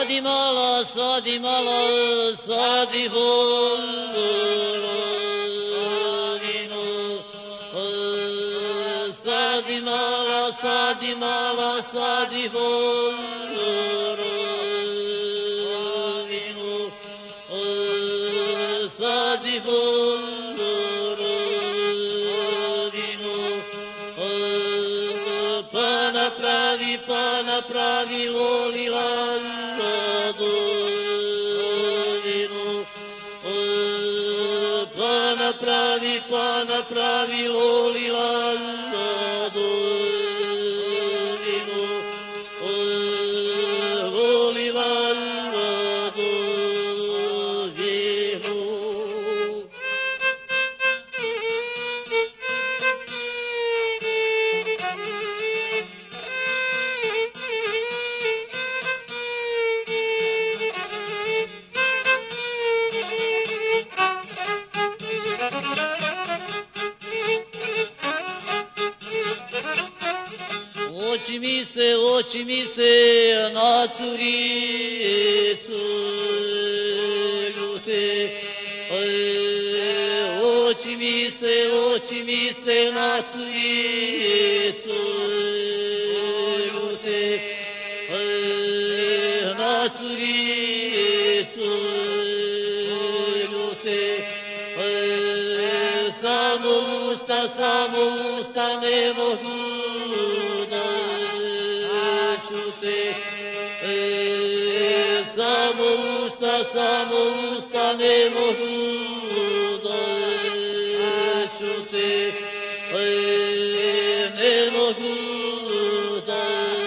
sadi mala, sadi volovinu. Sadi mala, sadi mala, sadi volovinu. Sadi volovinu. Pa napravi lolilandovinu. Pa napravi lolilandovinu. Lolilandovinu. Oči mi se na curicu ljute. Oči mi se na curicu ljute. Na curicu ljute. Samo usta ne mogu samo usta ne mogu da čute, ne mogu da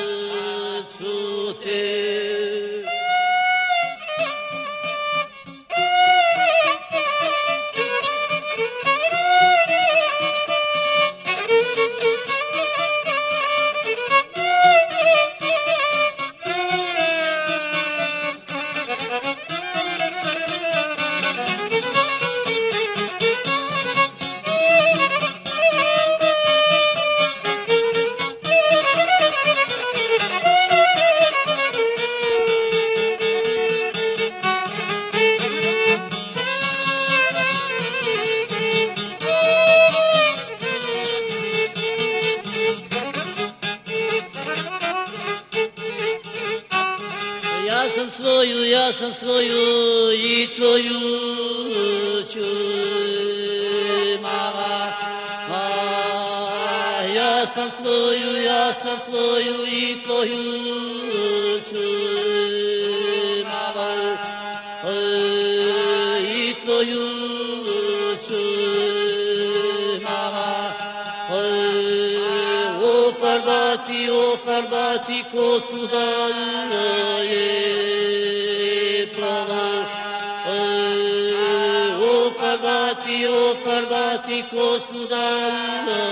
čute. Ja sam svoju i tvoju ću mala. Ja sam svoju i tvoju ću mala. I tvoju ću mala. Ofarbati kosu dalje plava. Ofarbati kosu dalje